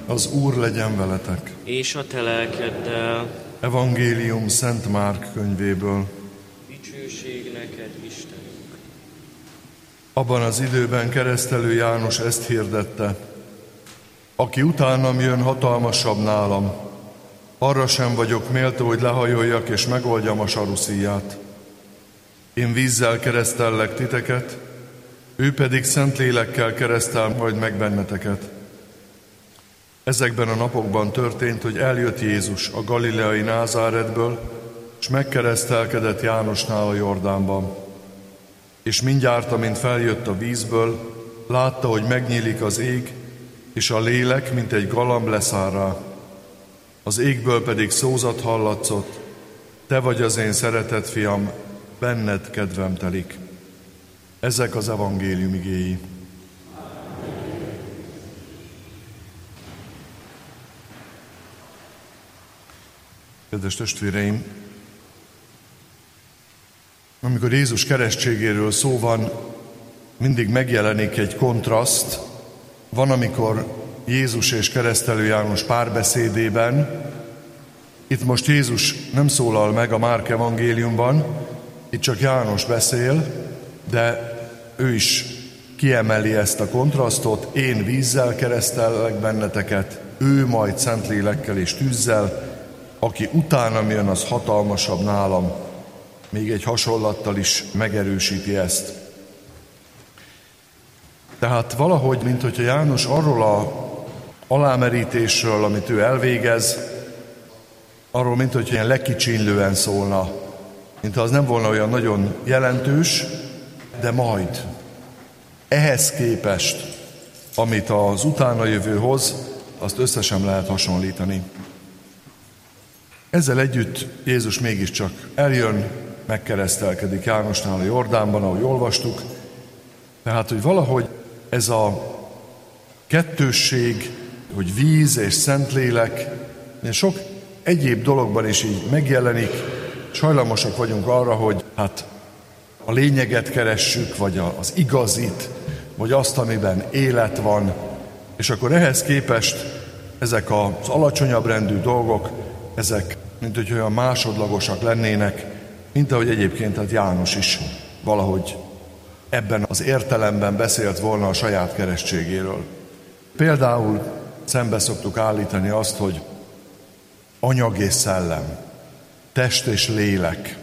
Az Úr legyen veletek. És a te lelkeddel. Evangélium Szent Márk könyvéből. Dicsőség neked, Istenünk. Abban az időben Keresztelő János ezt hirdette: aki utánam jön, hatalmasabb nálam. Arra sem vagyok méltó, hogy lehajoljak és megoldjam a saruszíját. Én vízzel keresztellek titeket, ő pedig Szentlélekkel keresztel majd meg benneteket. Ezekben a napokban történt, hogy eljött Jézus a galileai Názáretből, és megkeresztelkedett Jánosnál a Jordánban. És mindjárt, amint feljött a vízből, látta, hogy megnyílik az ég, és a lélek, mint egy galamb leszáll rá. Az égből pedig szózat hallatszott: te vagy az én szeretett fiam, benned kedvem telik. Ezek az evangélium igéi. Kedves testvéreim, amikor Jézus keresztségéről szó van, mindig megjelenik egy kontraszt. Van, amikor Jézus és Keresztelő János párbeszédében, itt most Jézus nem szólal meg a Márk evangéliumban, itt csak János beszél, de ő is kiemeli ezt a kontrasztot: én vízzel keresztellek benneteket, ő majd Szentlélekkel és tűzzel, aki utánam jön, az hatalmasabb nálam. Még egy hasonlattal is megerősíti ezt. Tehát valahogy, mint hogyha János arról a alámerítésről, amit ő elvégez, arról, mint hogyha ilyen lekicsinlően szólna, mintha az nem volna olyan nagyon jelentős, de majd. Ehhez képest, amit az utána jövő hoz, azt össze sem lehet hasonlítani. Ezzel együtt Jézus mégiscsak eljön, megkeresztelkedik Jánosnál a Jordánban, ahogy olvastuk. Tehát, hogy valahogy ez a kettősség, hogy víz és Szentlélek, sok egyéb dologban is így megjelenik, és hajlamosak vagyunk arra, hogy a lényeget keressük, vagy az igazit, vagy azt, amiben élet van, és akkor ehhez képest ezek az alacsonyabb rendű dolgok, ezek mint hogy olyan másodlagosak lennének, mint ahogy egyébként János is valahogy ebben az értelemben beszélt volna a saját keresztségéről. Például szembe szoktuk állítani azt, hogy anyag és szellem, test és lélek,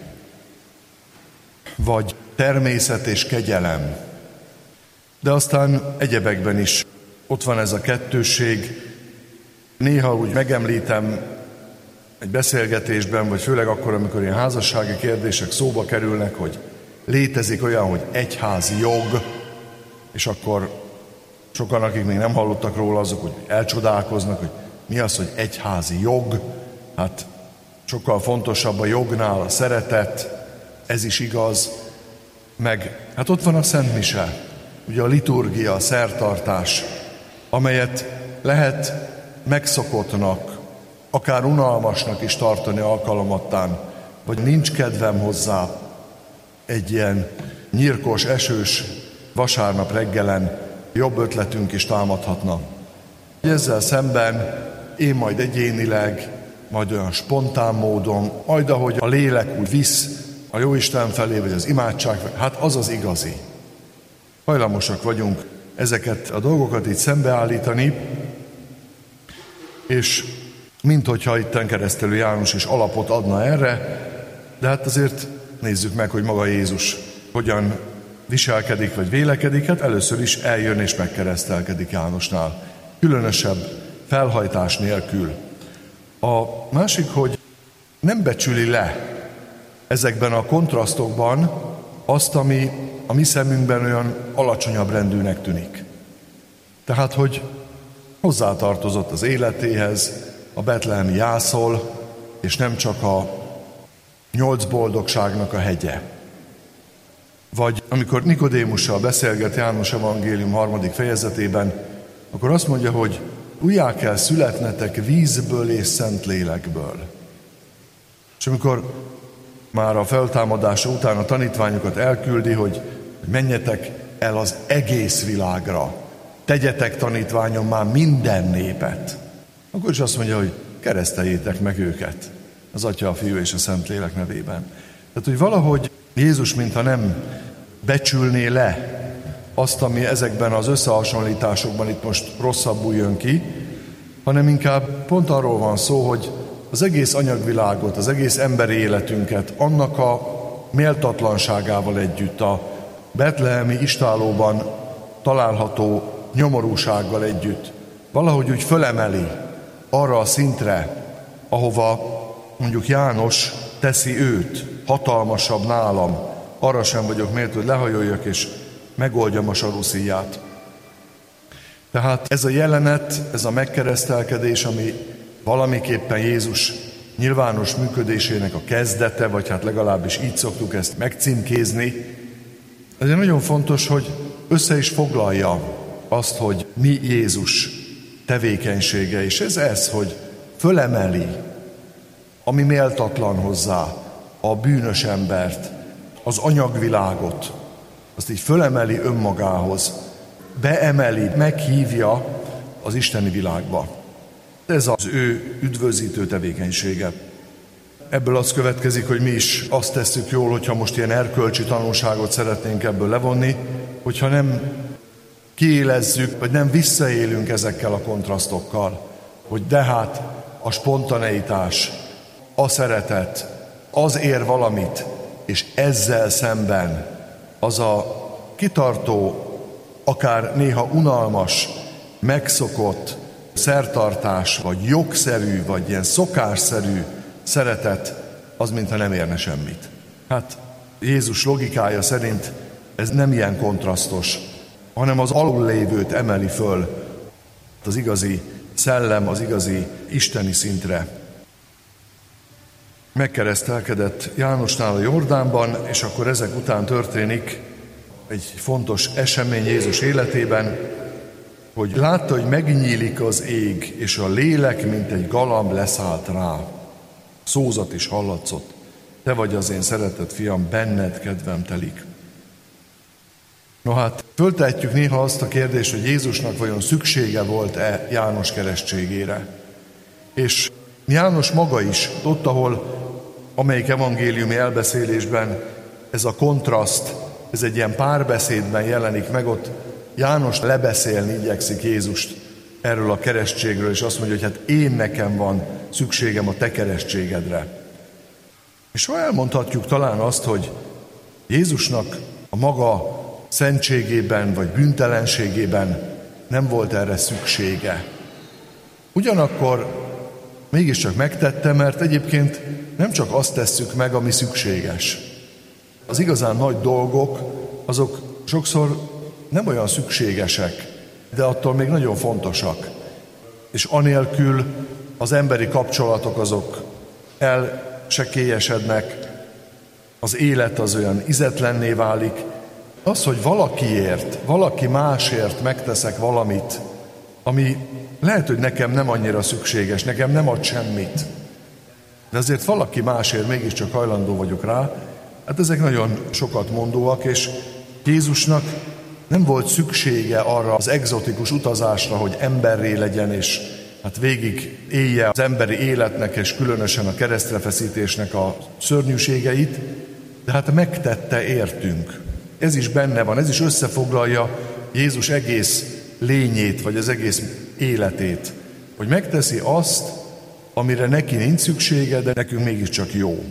vagy természet és kegyelem. De aztán egyebekben is ott van ez a kettősség. Néha úgy megemlítem egy beszélgetésben, vagy főleg akkor, amikor ilyen házassági kérdések szóba kerülnek, hogy létezik olyan, hogy egyházi jog, és akkor sokan, akik még nem hallottak róla, azok hogy elcsodálkoznak, hogy mi az, hogy egyházi jog. Sokkal fontosabb a jognál a szeretet, ez is igaz. Meg ott van a Szent Mise, ugye a liturgia, a szertartás, amelyet lehet megszokottnak, akár unalmasnak is tartani alkalomattán, vagy nincs kedvem hozzá egy ilyen nyírkos, esős vasárnap reggelen, jobb ötletünk is támadhatna. Ezzel szemben én majd egyénileg, majd olyan spontán módon, majd ahogy a lélek úgy visz a Jóisten felé, vagy az imádság, az az igazi. Hajlamosak vagyunk ezeket a dolgokat így szembeállítani, és minthogyha itten Keresztelő János is alapot adna erre, de azért nézzük meg, hogy maga Jézus hogyan viselkedik vagy vélekedik. Először is eljön és megkeresztelkedik Jánosnál, különösebb felhajtás nélkül. A másik, hogy nem becsüli le ezekben a kontrasztokban azt, ami a mi szemünkben olyan alacsonyabb rendűnek tűnik. Tehát, hogy hozzátartozott az életéhez a betlehemi jászol, és nem csak a 8 boldogságnak a hegye. Vagy amikor Nikodémussal beszélget János evangélium 3. fejezetében, akkor azt mondja, hogy újjá kell születnetek vízből és Szentlélekből. És amikor már a feltámadása után a tanítványokat elküldi, hogy menjetek el az egész világra, tegyetek tanítványommá minden népet. akkor is azt mondja, hogy kereszteljétek meg őket az Atya, a Fiú és a Szentlélek nevében. Tehát, hogy valahogy Jézus mintha nem becsülné le azt, ami ezekben az összehasonlításokban itt most rosszabbul jön ki, hanem inkább pont arról van szó, hogy az egész anyagvilágot, az egész emberi életünket annak a méltatlanságával együtt, a betlehemi istállóban található nyomorúsággal együtt valahogy úgy fölemeli arra a szintre, ahova mondjuk János teszi őt, hatalmasabb nálam, arra sem vagyok méltó, hogy lehajoljak és megoldjam a saruszíját. Tehát ez a jelenet, ez a megkeresztelkedés, ami valamiképpen Jézus nyilvános működésének a kezdete, vagy hát legalábbis így szoktuk ezt megcímkézni, ezért nagyon fontos, hogy össze is foglalja azt, hogy mi Jézus tevékenysége, és ez, hogy fölemeli, ami méltatlan hozzá, a bűnös embert, az anyagvilágot, azt így fölemeli önmagához, beemeli, meghívja az isteni világba. Ez az ő üdvözítő tevékenysége. Ebből az következik, hogy mi is azt tesszük jól, hogyha most ilyen erkölcsi tanulságot szeretnénk ebből levonni, hogyha nem kiélezzük, vagy nem visszaélünk ezekkel a kontrasztokkal, hogy de hát a spontaneitás, a szeretet, az ér valamit, és ezzel szemben az a kitartó, akár néha unalmas, megszokott szertartás, vagy jogszerű, vagy ilyen szokásszerű szeretet, az mintha nem érne semmit. Hát Jézus logikája szerint ez nem ilyen kontrasztos, hanem az alullévőt emeli föl az igazi szellem, az igazi isteni szintre. Megkeresztelkedett Jánosnál a Jordánban, és akkor ezek után történik egy fontos esemény Jézus életében, hogy látta, hogy megnyílik az ég, és a lélek, mint egy galamb leszállt rá. Szózat is hallatszott. Te vagy az én szeretett fiam, benned kedvem telik. No hát, föltehetjük néha azt a kérdést, hogy Jézusnak vajon szüksége volt-e János keresztségére. És János maga is, ott, ahol amelyik evangéliumi elbeszélésben ez a kontraszt, ez egy ilyen párbeszédben jelenik meg, ott János lebeszélni igyekszik Jézust erről a keresztségről, és azt mondja, hogy hát én nekem van szükségem a te keresztségedre. És ha elmondhatjuk talán azt, hogy Jézusnak a maga szentségében vagy bűntelenségében nem volt erre szüksége. Ugyanakkor mégiscsak megtette, mert egyébként nem csak azt tesszük meg, ami szükséges. Az igazán nagy dolgok, azok sokszor nem olyan szükségesek, de attól még nagyon fontosak. És anélkül az emberi kapcsolatok azok elsekélyesednek, az élet az olyan izetlenné válik. Az, hogy valakiért, valaki másért megteszek valamit, ami lehet, hogy nekem nem annyira szükséges, nekem nem ad semmit, de azért valaki másért mégiscsak hajlandó vagyok rá, hát ezek nagyon sokat mondóak, és Jézusnak nem volt szüksége arra az egzotikus utazásra, hogy emberré legyen, és hát végig élje az emberi életnek, és különösen a keresztrefeszítésnek a szörnyűségeit, de hát megtette értünk. Ez is benne van, ez is összefoglalja Jézus egész lényét, vagy az egész életét, hogy megteszi azt, amire neki nincs szüksége, de nekünk mégiscsak jó.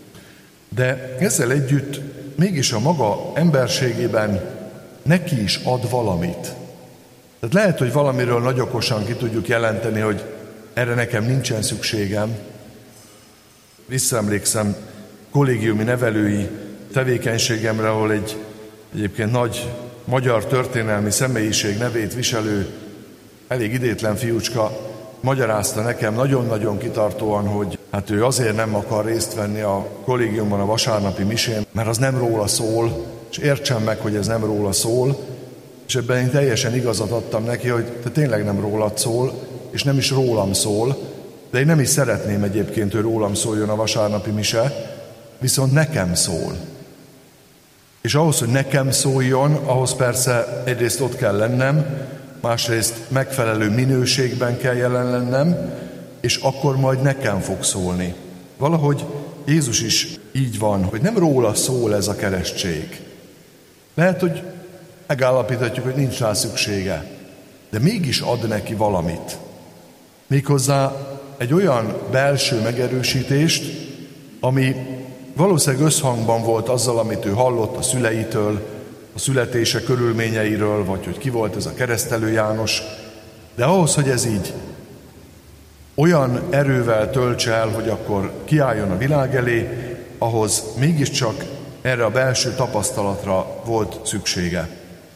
De ezzel együtt mégis a maga emberségében neki is ad valamit. Tehát lehet, hogy valamiről nagy okosan ki tudjuk jelenteni, hogy erre nekem nincsen szükségem. Visszaemlékszem kollégiumi nevelői tevékenységemre, ahol egy egyébként nagy magyar történelmi személyiség nevét viselő, elég idétlen fiúcska magyarázta nekem nagyon-nagyon kitartóan, hogy hát ő azért nem akar részt venni a kollégiumban a vasárnapi misén, mert az nem róla szól, és értsem meg, hogy ez nem róla szól, és ebben én teljesen igazat adtam neki, hogy te tényleg nem rólad szól, és nem is rólam szól, de én nem is szeretném egyébként, hogy rólam szóljon a vasárnapi mise, viszont nekem szól. És ahhoz, hogy nekem szóljon, ahhoz persze egyrészt ott kell lennem, másrészt megfelelő minőségben kell jelen lennem, és akkor majd nekem fog szólni. Valahogy Jézus is így van, hogy nem róla szól ez a keresztség. Lehet, hogy megállapíthatjuk, hogy nincs rá szüksége, de mégis ad neki valamit. Méghozzá egy olyan belső megerősítést, ami valószínűleg összhangban volt azzal, amit ő hallott a szüleitől, a születése körülményeiről, vagy hogy ki volt ez a keresztelő János. De ahhoz, hogy ez így olyan erővel töltse el, hogy akkor kiálljon a világ elé, ahhoz mégiscsak erre a belső tapasztalatra volt szüksége.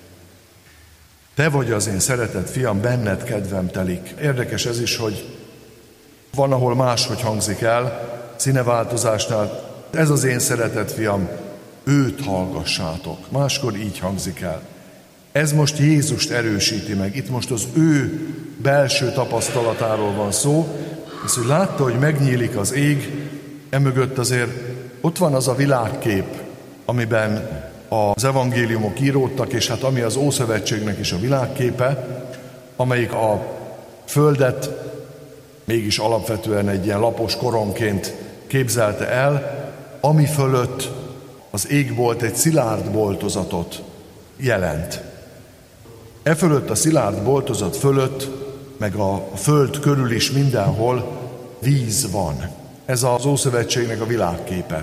Te vagy az én szeretett fiam, benned kedvem telik. Érdekes ez is, hogy van, ahol máshogy hangzik el, színeváltozásnál, ez az én szeretett fiam, őt hallgassátok. Máskor így hangzik el. Ez most Jézust erősíti meg. Itt most az ő belső tapasztalatáról van szó, és hogy látta, hogy megnyílik az ég, emögött azért ott van az a világkép, amiben az evangéliumok íródtak, és hát ami az Ószövetségnek is a világképe, amelyik a földet mégis alapvetően egy ilyen lapos koronként képzelte el, ami fölött az égbolt egy szilárd boltozatot jelent. E fölött, a szilárd boltozat fölött, meg a föld körül is mindenhol víz van. Ez az Ószövetségnek a világképe.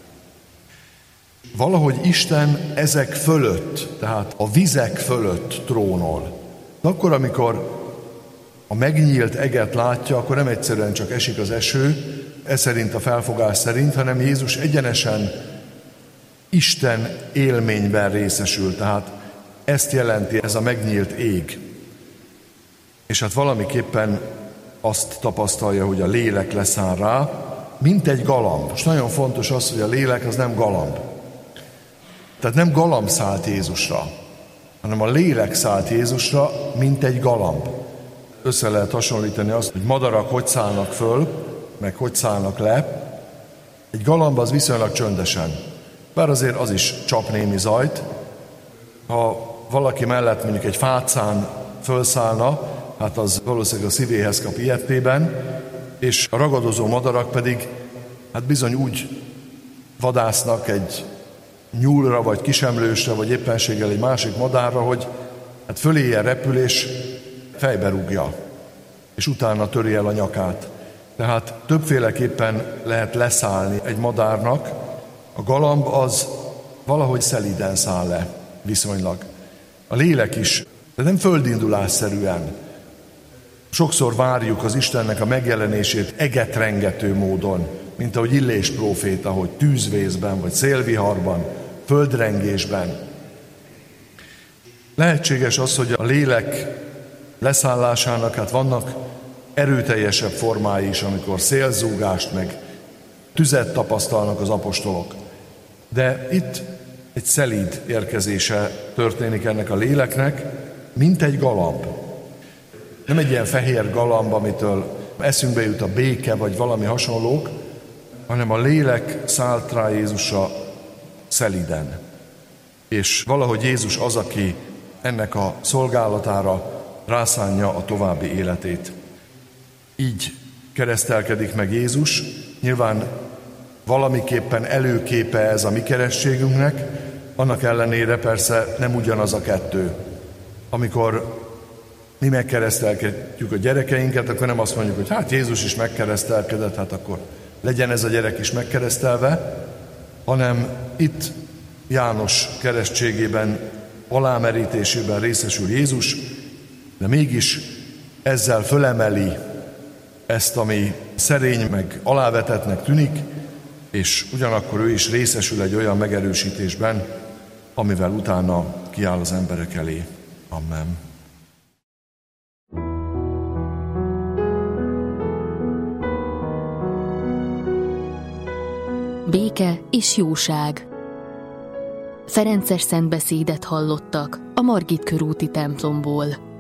Valahogy Isten ezek fölött, tehát a vizek fölött trónol. De akkor, amikor a megnyílt eget látja, akkor nem egyszerűen csak esik az eső, ez szerint a felfogás szerint, hanem Jézus egyenesen Isten élményben részesül. Tehát ezt jelenti ez a megnyílt ég. És hát valamiképpen azt tapasztalja, hogy a lélek leszáll rá, mint egy galamb. Most nagyon fontos az, hogy a lélek az nem galamb. Tehát nem galamb szállt Jézusra, hanem a lélek szállt Jézusra, mint egy galamb. Össze lehet hasonlítani azt, hogy madarak hogy szállnak föl, meg hogy szállnak le. Egy galamb az viszonylag csöndesen. Bár azért az is csap némi zajt. Ha valaki mellett mondjuk egy fácán fölszállna, hát az valószínűleg a szívéhez kap ilyetében, és a ragadozó madarak pedig hát bizony úgy vadásznak egy nyúlra, vagy kisemlősre, vagy éppenséggel egy másik madárra, hogy hát föléje repül, és fejbe rúgja, és utána töri el a nyakát. Tehát többféleképpen lehet leszállni egy madárnak. A galamb az valahogy szelíden száll le, viszonylag. A lélek is, de nem földindulásszerűen. Sokszor várjuk az Istennek a megjelenését egetrengető módon, mint ahogy Illés próféta, hogy tűzvészben, vagy szélviharban, földrengésben. Lehetséges az, hogy a lélek leszállásának hát vannak erőteljesebb formái is, amikor szélzúgást meg tüzet tapasztalnak az apostolok. De itt egy szelíd érkezése történik ennek a léleknek, mint egy galamb. Nem egy ilyen fehér galamb, amitől eszünkbe jut a béke, vagy valami hasonlók, hanem a lélek szállt rá Jézusra szelíden. És valahogy Jézus az, aki ennek a szolgálatára rászánja a további életét. Így keresztelkedik meg Jézus. Nyilván valamiképpen előképe ez a mi keresztségünknek, annak ellenére persze nem ugyanaz a kettő. Amikor mi megkeresztelkedjük a gyerekeinket, akkor nem azt mondjuk, hogy hát Jézus is megkeresztelkedett, hát akkor legyen ez a gyerek is megkeresztelve, hanem itt János keresztségében, alámerítésében részesül Jézus, de mégis ezzel fölemeli ezt, ami szerény meg alávetetnek tűnik, és ugyanakkor ő is részesül egy olyan megerősítésben, amivel utána kiáll az emberek elé. Amen. Béke és jóság. Ferences szentbeszédet hallottak a Margit körúti templomból.